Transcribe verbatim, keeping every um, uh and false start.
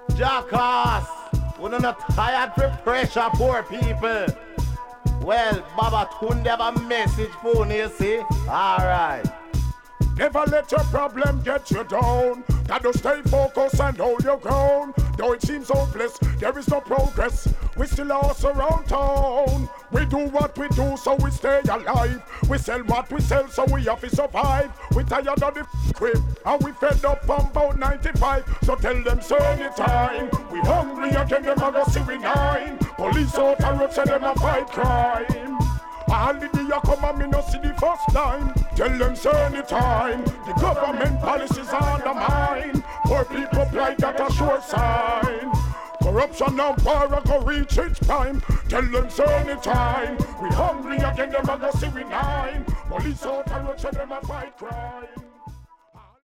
Jackass, we're not tired for pressure, poor people. Well, Baba Tunde have a message for you, see? Alright. Never let your problem get you down. Gotta stay focused and hold your ground. Though it seems hopeless, there is no progress. We still are around town. We do what we do so we stay alive. We sell what we sell so we have to survive. We tired of the f- crib and we fed up from about ninety-five. So tell them so anytime. We hungry again, them a go see we nine. Police out and road say them a fight crime. All the day you come and me no see the first time. Tell them so anytime. The government policies are undermined. Poor people plight that a sure sign. Corruption and power go reach its prime. Tell them so anytime. We hungry again, them a go see we nine. Police out and road say them a fight crime.